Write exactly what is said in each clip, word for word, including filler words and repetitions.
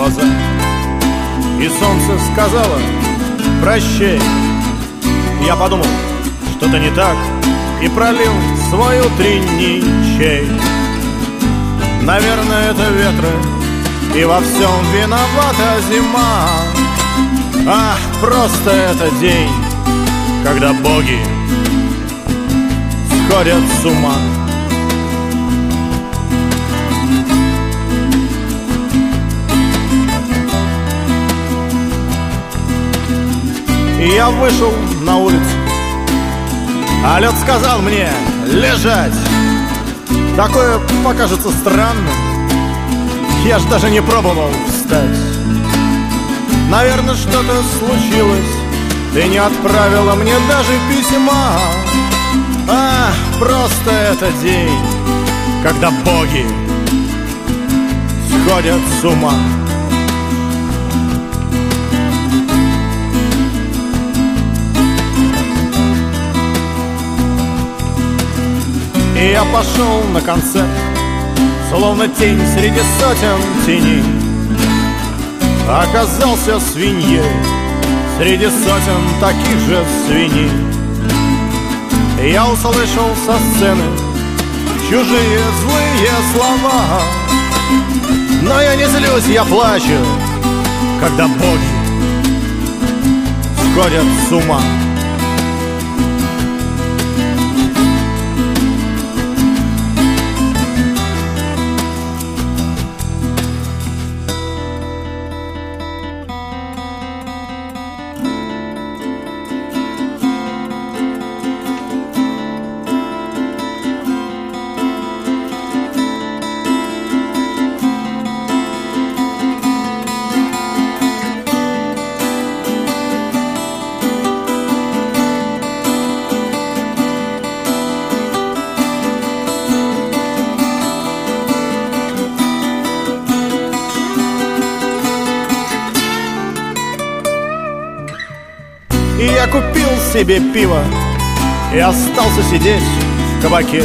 глаза, и солнце сказало «Прощай». Я подумал, что-то не так, и пролил свой утренний чай. Наверное, это ветры, и во всем виновата зима. Ах, просто это день, когда боги сходят с ума. И я вышел на улицу, а лед сказал мне лежать. Такое покажется странным, я ж даже не пробовал встать. Наверное, что-то случилось, ты не отправила мне даже письма. А, просто это день, когда боги сходят с ума. И я пошел на концерт, словно тень среди сотен теней. Оказался свиньей среди сотен таких же свиней. Я услышал со сцены чужие злые слова, но я не злюсь, я плачу, когда боги сходят с ума. И я купил себе пиво и остался сидеть в кабаке.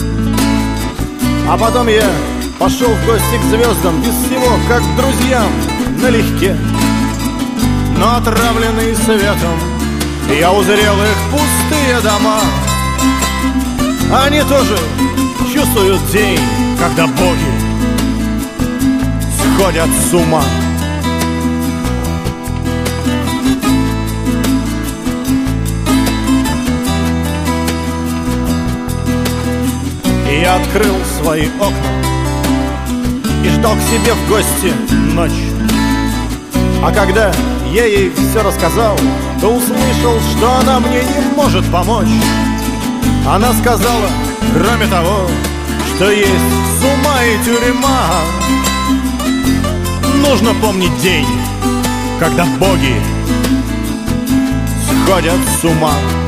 А потом я пошел в гости к звездам, без всего, как к друзьям, налегке. Но отравленный светом я узрел их пустые дома. Они тоже чувствуют день, когда боги сходят с ума. Я открыл свои окна и ждал к себе в гости ночь. А когда я ей все рассказал, то услышал, что она мне не может помочь. Она сказала, кроме того, что есть с ума и тюрьма, нужно помнить день, когда боги сходят с ума.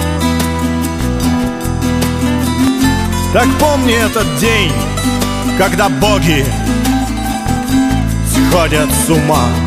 Так помни этот день, когда боги сходят с ума.